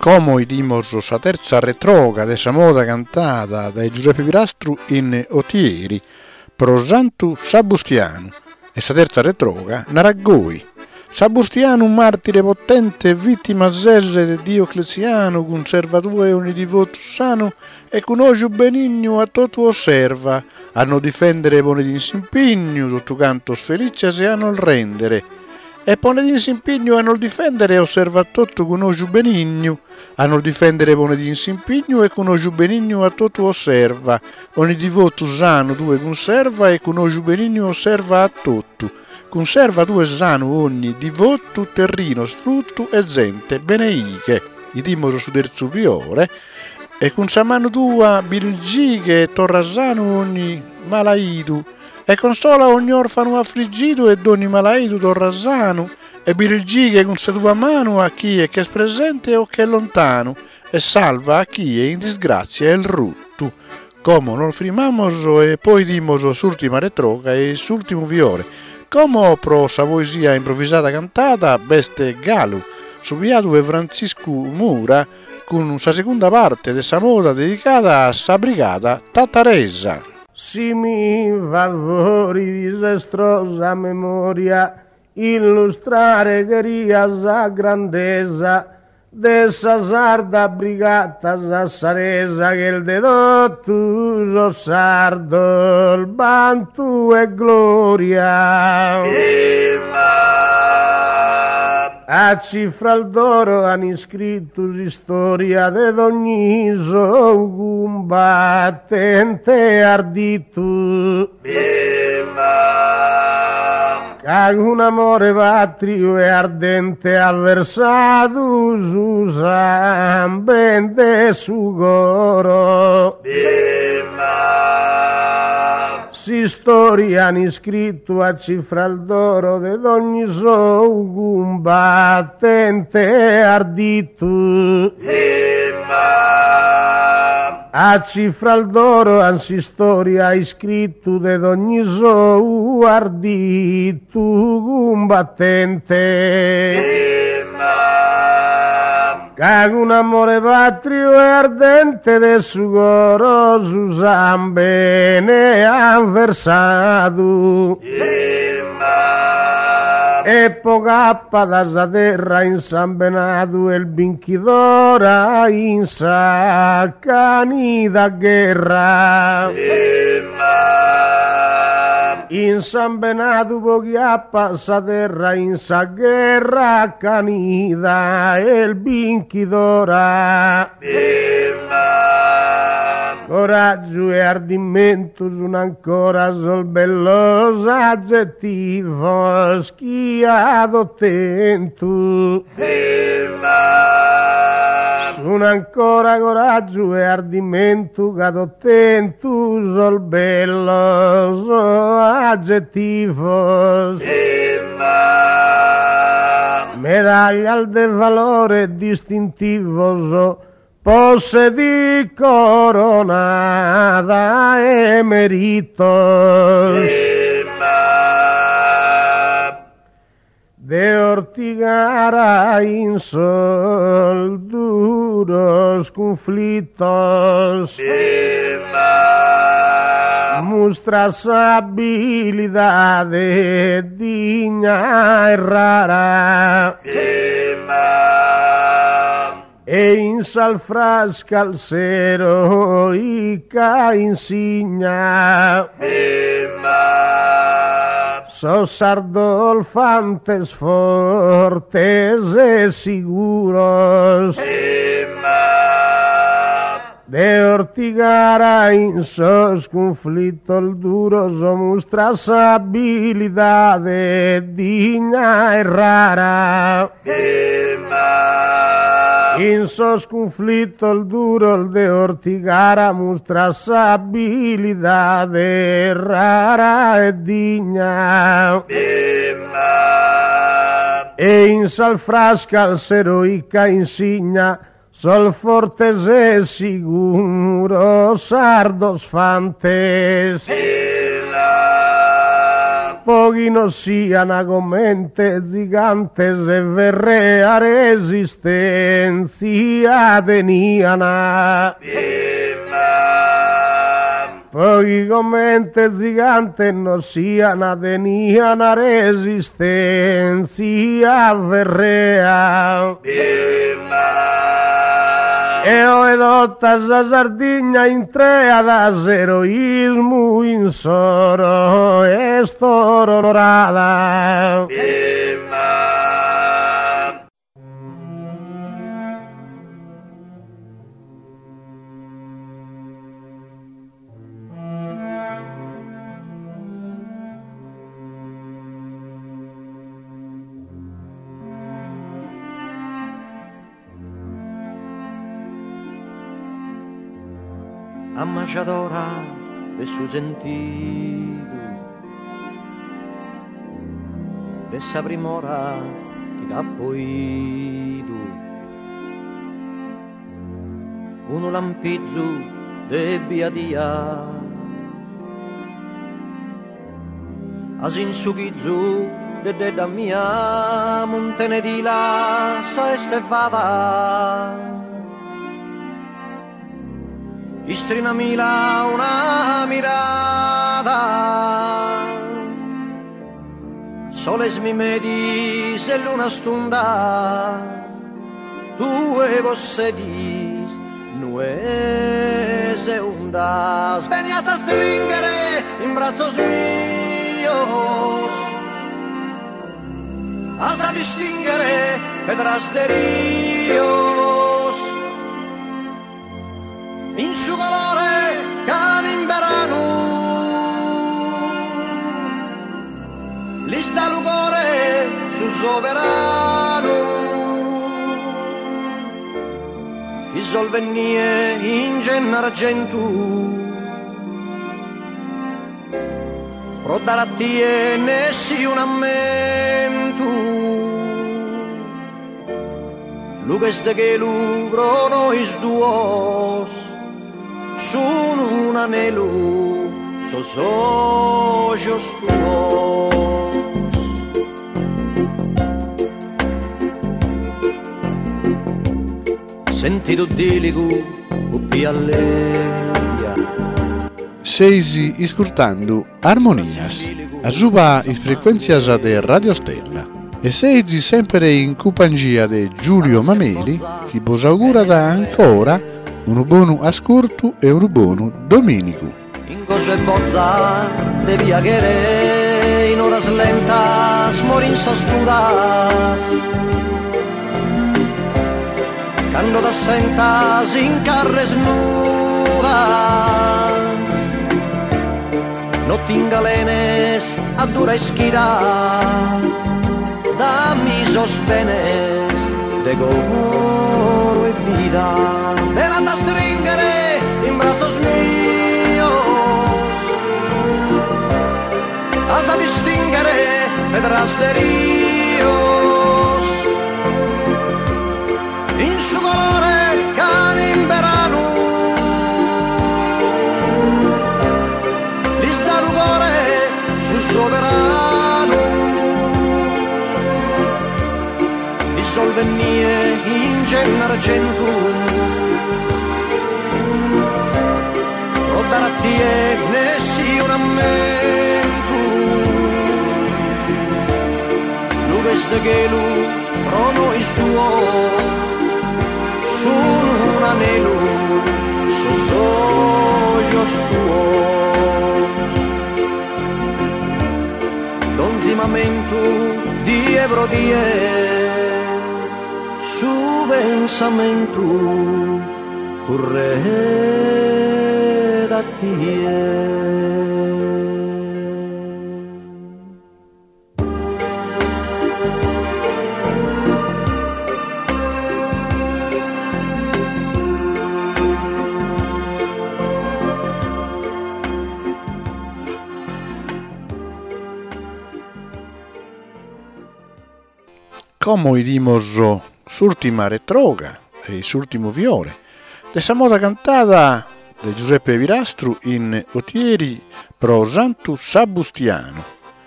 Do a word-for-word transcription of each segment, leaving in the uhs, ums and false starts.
come idimos sa terza retroga de sa moda cantata da Giuseppe Pilastru in Otieri, pro Santu Sabustiano, e sa terza retroga Naraggoi. Sabustiano, un martire potente, vittima sese di Diocleziano, conservatore un divoto sano, e con oggio benigno a tutto osserva, hanno difendere pone d'insimpigno, tutto canto sfelice se hanno il rendere. E pone d'insimpigno hanno il difendere e osserva tutto con oggio benigno, hanno il difendere pone d'insimpigno e con oggio benigno a tutto osserva, ogni divoto sano due conserva e con oggio benigno osserva a tutto. Conserva due sano ogni divoto terrino sfrutto e gente beneiche, i dimoro su terzo viore, e con sa mano tua bilgighe e torrasano ogni malaidu, e consola ogni orfano affliggito ed ogni malaidu torrasano, e bilgighe con sa tua mano a chi è che è presente o che è lontano, e salva a chi è in disgrazia e il rutto. Come non frimamos e poi dimos s'ultima retroga e s'ultimo viore. Come pro sa poesia improvvisata cantata Beste Galu, subiato e Francisco Mura, con sa seconda parte de sa moda dedicata a sa brigata Tattaresa. Si mi valori disastrosa memoria, illustrare queria sa grandeza de sa sarda brigata sassaresa che il dedotto so sardo, il bantu e gloria. A cifra il d'oro han iscritto storia de ogni so combattente ardito. Che un amore patrio e ardente avversato su sambente su coro. Si storia han iscritto a cifra il d'oro de ogni so combattente ardito. A cifra il d'oro anzi storia iscritto de ogni so ardito combattente. Che un amore patrio e ardente de su coro su sambene han versato. E pocappa da sa terra in sambenato e il binchidora in sa canida guerra. In sambenato pocappa sa terra in sa guerra canida e il binchidora. Coraggio e ardimento sono ancora sol bellos aggettivos chi attento. Sono ancora coraggio e ardimento che attento sol bellos aggettivos. Medaglia al de valore distintivo posse di coronada e meritos. De ortigara in sol duros conflitos. Mustra sa habilidade digna e rara. E in sal frasca al sero ica insigna. So sardo fantes fortes e seguros. De ortigara in sos conflitto il duro so mustra sa habilidade digna e rara. In sos conflitto il duro il de ortigara mustra sa habilidade rara e digna. E in sal frasca al seroica insigna sol fortes e sicuro sardos fantes. pochi non siano commente gigante se verrea resistenza teniana. Pochi commente gigante non siano teniana resistenza verrea. E ho edotta sa Sardegna in tre ad eroismo in soro e storo onorata. Ammacciadora de su sentido, de esa primora che t'ha poido, uno lampizzo de biadia, asin sughizzo de de da mia, montene di la sa estefada. Istrinamila una mirada, soles mi medis e luna stundas, due vossedis, nuese undas, veniate a stringere in brazos mios, a distingere pedras de rios. In su colore can in verano, lista lugore su soverano, chi sol venie in gen argentu, pro dar a tie nessi un ammento, luges de che lugro nois duos, sono un anelo, sos ojos tuos. Sentido diligu, uppi alleia. Seisi iscurtando Armonias, a suba in frequenzias de Radio Stella. E seisi sempre in compagnia di Giulio Mameli, che vos augura da ancora un buon ascolto e un buon domenico. In cose bozza de viaghere, in horas lentas, morin sostudas, cando da sentas in carres nudas, nottingalenes a dura esquida, da misos penes de goro e vida. Ven a stringere in brazos mios, a distingere pedras de rios, in su colore can in verano, lista rugore su soverano, il sol venie in gen argentu, darattie nessi un ammento, luges de gelu pro nois duo, sun un anelo, sos ojos tuos. Donzimamento di ebro die, su pensamento corre da tie. Como idimos s'ultima retroga e s'ultimo viore de sa moda cantata de Giuseppe Virastru in Otieri pro Santu Sabustiano,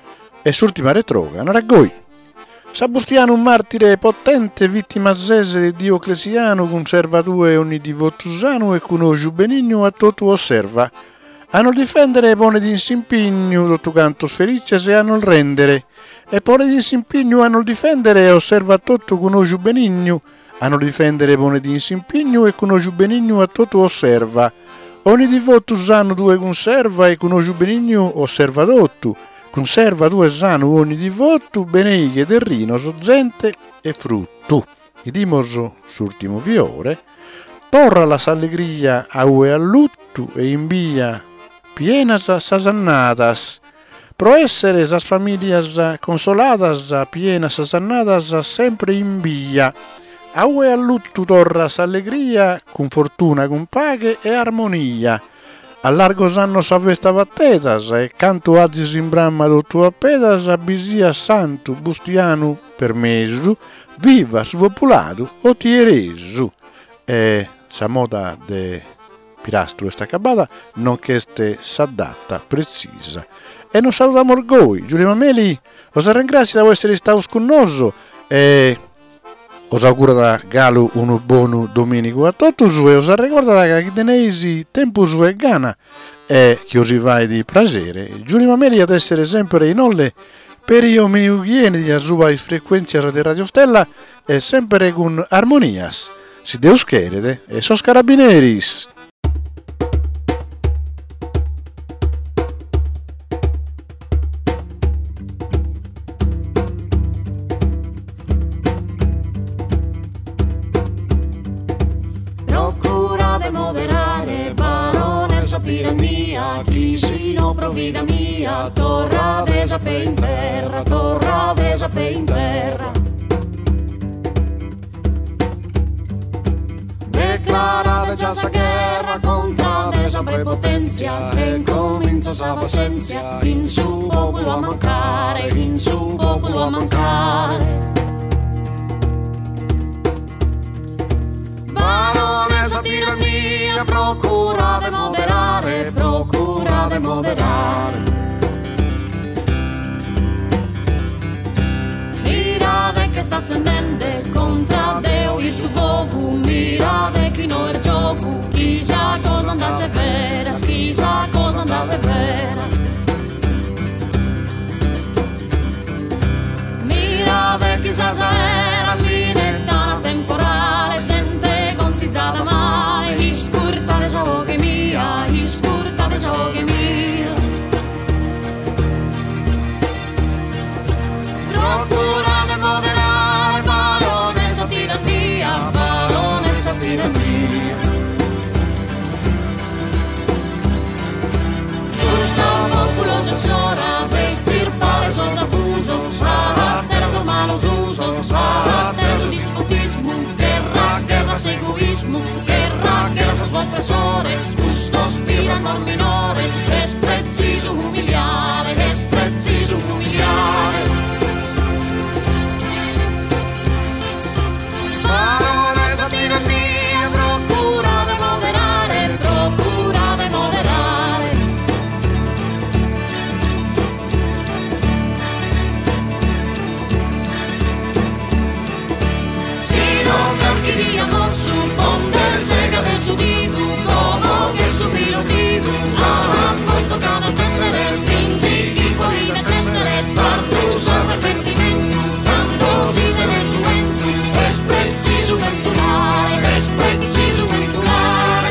e s'ultima retroga, Naragoi. Sabustiano, un martire potente, vittima zese di Dioclesiano, conserva due ogni divotusano e conosce benigno a tutto osserva. Hanno difendere pone di insimpigno, tutto canto sfelice se hanno il rendere. E pone di insimpigno hanno il difendere e osserva tutto conosce benigno. Hanno difendere pone di insimpigno e conosce benigno a tutto osserva. Ogni divotusano due conserva e conosce benigno osserva tutto. Conserva due sano ogni divoto, beneighe del rino, sozzente e frutto. I dimoso s'ultimo fiore, torra la s'allegria a ue allutto e invia pienas sasannatas. Pro essere sas familias consolatas, pienas sasannatas, sempre invia. A ue allutto torra s'allegria, con fortuna, con paghe e armonia. A largo sanno s'avesta vattetas, e canto azis in bramma dotto a pedas, abisia santo bustiano permesu, viva svopulato o tieresu. E sa moda de pirastro sta acabata, non che este s'adatta, precisa. E non salutiamo orgoi, Giulio Mameli, os ringrazio da essere stato con noi e os auguro da Galo un buon domenico a tutti e os ricorda che teneisi tempo su e gana e che os vai di piacere. Giulio Mameli ad essere sempre in olle per i ominiughieni di sua frequenza di Radio Stella e sempre con armonias. Si Deus querete e sos carabineris. Moderare, barone, sa tirannia, chi si no provvida mia, torra desa pe in terra, torra desa pe in terra. Declara già sa guerra contra desa prepotenzia, che comincia sa pazienza, in su popolo a mancare, in su popolo a mancare. Baronessa tirannia, procura de moderare, procura de moderare. Mirade che sta accendendo contra Deo il suo fuoco, mirade chi non è gioco, chissà cosa andate veras, chissà cosa andate veras. Mirade chissà sa era svinetana temporale, zada mai, iscurta de gioche mia, iscurta de gioche mia. Procura de moderare, baronessa tirannia, baronessa tirannia. Giusta populosa sora, de estirpare sos abusos, carácteres humanos usos, carácteres despotismo, guerra, guerra, egoísmo, guerra, guerra sos opresores, justos tiranos menores, es preciso humiliar, es preciso humiliar. Baronessa tirannia, procura de moderare, procura de moderare. Si non cerchiamo suppondere sega del sudito, como che su pilotito, a questo cane tessere, vinci di poi da tessere, partus arrepentimento, tanto si deve suento, es preciso venturare, es preciso venturare.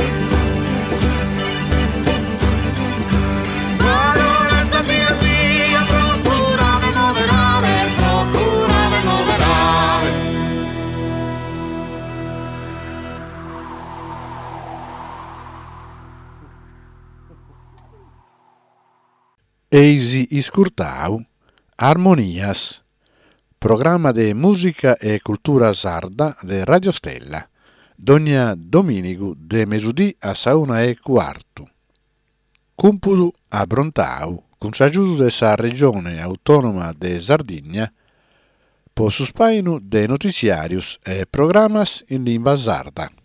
Baronessa tirannia, procura de moderare, procura de moderare. Eisi iscurtau, Armonias, programma de musica e cultura sarda de Radio Stella, dogna dominico de mesudì a sauna e quarto. Cumpudu a Brontau, con s'aggiuto de sa regione autonoma de Sardigna, po suspainu de noticiarius e programmas in lingua sarda.